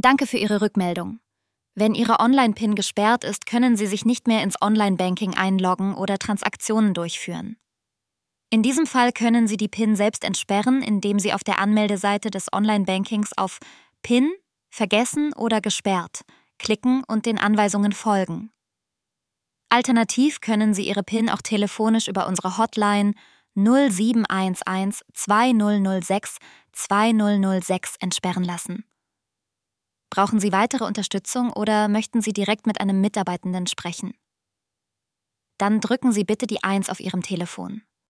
Danke für Ihre Rückmeldung. Wenn Ihre Online-PIN gesperrt ist, können Sie sich nicht mehr ins Online-Banking einloggen oder Transaktionen durchführen. In diesem Fall können Sie die PIN selbst entsperren, indem Sie auf der Anmeldeseite des Online-Bankings auf PIN, vergessen oder gesperrt klicken und den Anweisungen folgen. Alternativ können Sie Ihre PIN auch telefonisch über unsere Hotline 0711 2006 2006 entsperren lassen. Brauchen Sie weitere Unterstützung oder möchten Sie direkt mit einem Mitarbeitenden sprechen? Dann drücken Sie bitte die 1 auf Ihrem Telefon.